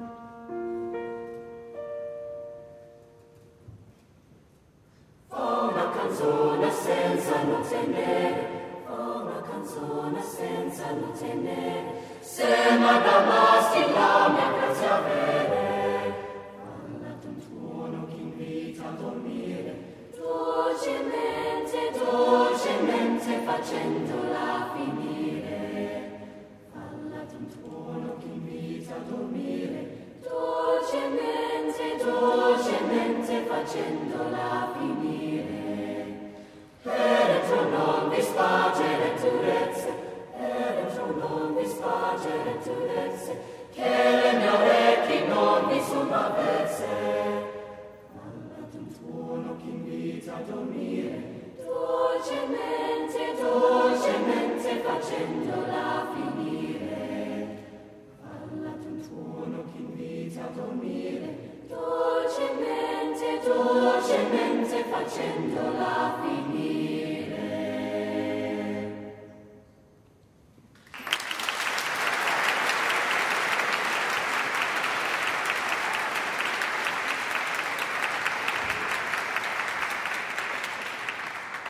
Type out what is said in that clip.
canzone senza luce nere, fa una canzone senza luce nere, se madama si la mia grazia avere, falla un tuono che invita a dormire, dolcemente facendola finire, falla un tuono che invita a dormire, dolcemente facendola